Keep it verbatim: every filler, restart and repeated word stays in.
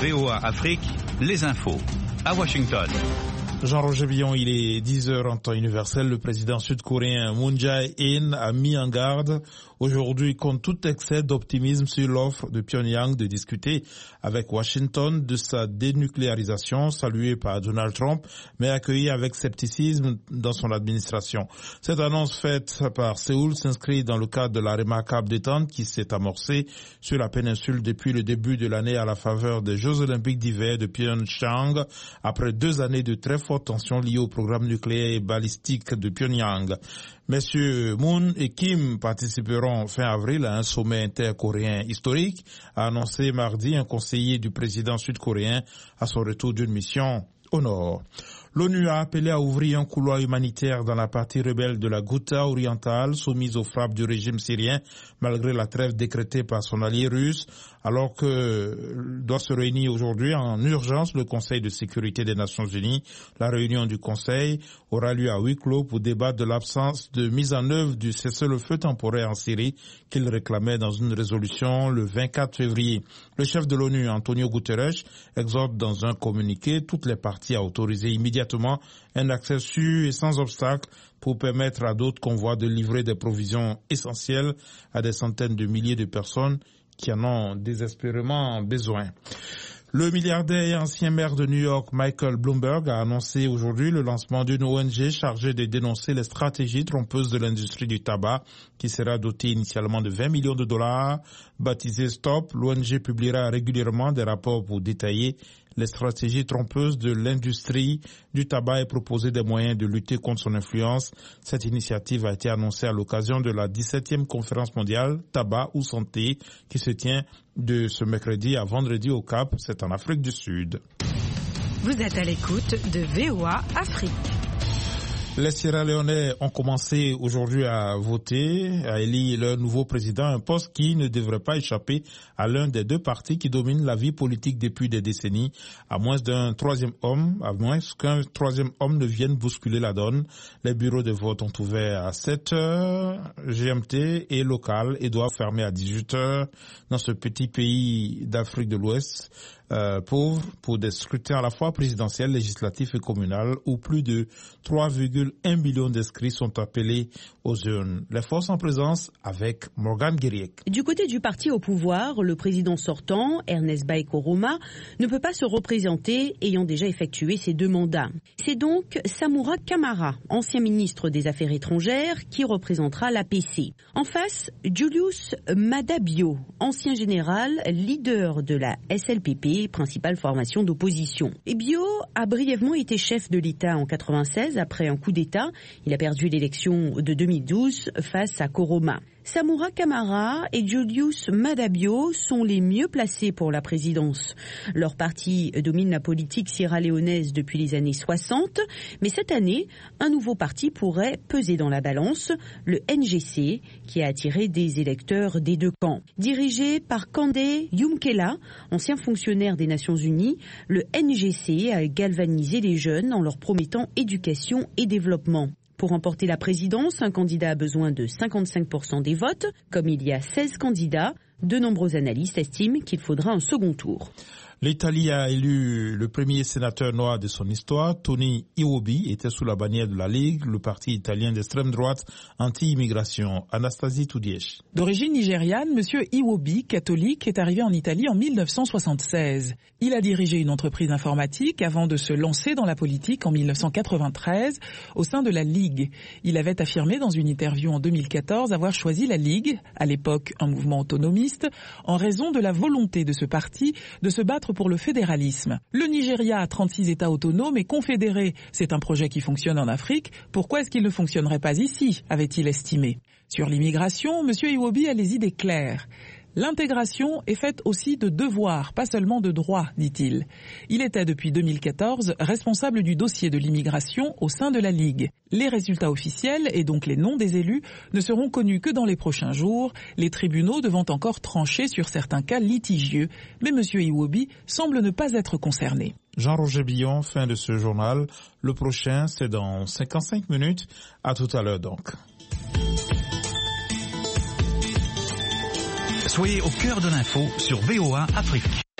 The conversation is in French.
V O A Afrique, les infos. À Washington. Jean-Roger Billon, il est dix heures en temps universel. Le président sud-coréen Moon Jae-in a mis en garde aujourd'hui contre tout excès d'optimisme sur l'offre de Pyongyang de discuter avec Washington de sa dénucléarisation, saluée par Donald Trump, mais accueillie avec scepticisme dans son administration. Cette annonce faite par Séoul s'inscrit dans le cadre de la remarquable détente qui s'est amorcée sur la péninsule depuis le début de l'année à la faveur des Jeux olympiques d'hiver de Pyeongchang, après deux années de très forte tension liée au programme nucléaire et balistique de Pyongyang. Messieurs Moon et Kim participeront fin avril à un sommet intercoréen historique, a annoncé mardi un conseiller du président sud-coréen à son retour d'une mission au nord. L'ONU a appelé à ouvrir un couloir humanitaire dans la partie rebelle de la Ghouta orientale soumise aux frappes du régime syrien malgré la trêve décrétée par son allié russe, alors que doit se réunir aujourd'hui en urgence le Conseil de sécurité des Nations Unies. La réunion du Conseil aura lieu à huis clos pour débattre de l'absence de mise en œuvre du cessez-le-feu temporaire en Syrie qu'il réclamait dans une résolution le vingt-quatre février. Le chef de l'ONU, Antonio Guterres, exhorte dans un communiqué toutes les parties à autoriser immédiatement un accès sûr et sans obstacle pour permettre à d'autres convois de livrer des provisions essentielles à des centaines de milliers de personnes qui en ont désespérément besoin. Le milliardaire et ancien maire de New York, Michael Bloomberg, a annoncé aujourd'hui le lancement d'une O N G chargée de dénoncer les stratégies trompeuses de l'industrie du tabac, qui sera dotée initialement de vingt millions de dollars. Baptisée Stop, l'O N G publiera régulièrement des rapports pour détailler les stratégies trompeuses de l'industrie du tabac et proposer des moyens de lutter contre son influence. Cette initiative a été annoncée à l'occasion de la dix-septième conférence mondiale Tabac ou Santé qui se tient de ce mercredi à vendredi au Cap, c'est en Afrique du Sud. Vous êtes à l'écoute de V O A Afrique. Les Sierra-Léonais ont commencé aujourd'hui à voter, à élire leur nouveau président, un poste qui ne devrait pas échapper à l'un des deux partis qui dominent la vie politique depuis des décennies, à moins d'un troisième homme, à moins qu'un troisième homme ne vienne bousculer la donne. Les bureaux de vote ont ouvert à sept heures G M T et local et doivent fermer à dix-huit heures dans ce petit pays d'Afrique de l'Ouest. Euh, pauvre pour des scrutins à la fois présidentiels, législatifs et communaux où plus de trois virgule un millions d'inscrits sont appelés aux urnes. Les forces en présence avec Morgan Guériek. Du côté du parti au pouvoir, le président sortant, Ernest Bai Koroma, ne peut pas se représenter ayant déjà effectué ses deux mandats. C'est donc Samura Kamara, ancien ministre des Affaires étrangères, qui représentera l'A P C. En face, Julius Maada Bio, ancien général, leader de la S L P P, principale formation d'opposition. Et Bio a brièvement été chef de l'État en quatre-vingt-seize après un coup d'État. Il a perdu l'élection de deux mille douze face à Koroma. Samura Kamara et Julius Maada Bio sont les mieux placés pour la présidence. Leur parti domine la politique sierra-léonaise depuis les années soixante, mais cette année, un nouveau parti pourrait peser dans la balance, le N G C, qui a attiré des électeurs des deux camps. Dirigé par Kandé Yumkela, ancien fonctionnaire des Nations Unies, le N G C a galvanisé les jeunes en leur promettant éducation et développement. Pour remporter la présidence, un candidat a besoin de cinquante-cinq pour cent des votes. Comme il y a seize candidats, de nombreux analystes estiment qu'il faudra un second tour. L'Italie a élu le premier sénateur noir de son histoire. Tony Iwobi était sous la bannière de la Ligue, le parti italien d'extrême droite anti-immigration. Anastasie Toudièche. D'origine nigériane, M. Iwobi, catholique, est arrivé en Italie en mille neuf cent soixante-seize. Il a dirigé une entreprise informatique avant de se lancer dans la politique en mille neuf cent quatre-vingt-treize au sein de la Ligue. Il avait affirmé dans une interview en deux mille quatorze avoir choisi la Ligue, à l'époque un mouvement autonomiste, en raison de la volonté de ce parti de se battre pour le fédéralisme. Le Nigeria a trente-six États autonomes et confédérés. C'est un projet qui fonctionne en Afrique. Pourquoi est-ce qu'il ne fonctionnerait pas ici, avait-il estimé. Sur l'immigration, M. Iwobi a les idées claires. L'intégration est faite aussi de devoirs, pas seulement de droits, dit-il. Il était depuis deux mille quatorze responsable du dossier de l'immigration au sein de la Ligue. Les résultats officiels, et donc les noms des élus, ne seront connus que dans les prochains jours, les tribunaux devant encore trancher sur certains cas litigieux. Mais M. Iwobi semble ne pas être concerné. Jean-Roger Billon, fin de ce journal. Le prochain, c'est dans cinquante-cinq minutes. À tout à l'heure donc. Soyez au cœur de l'info sur V O A Afrique.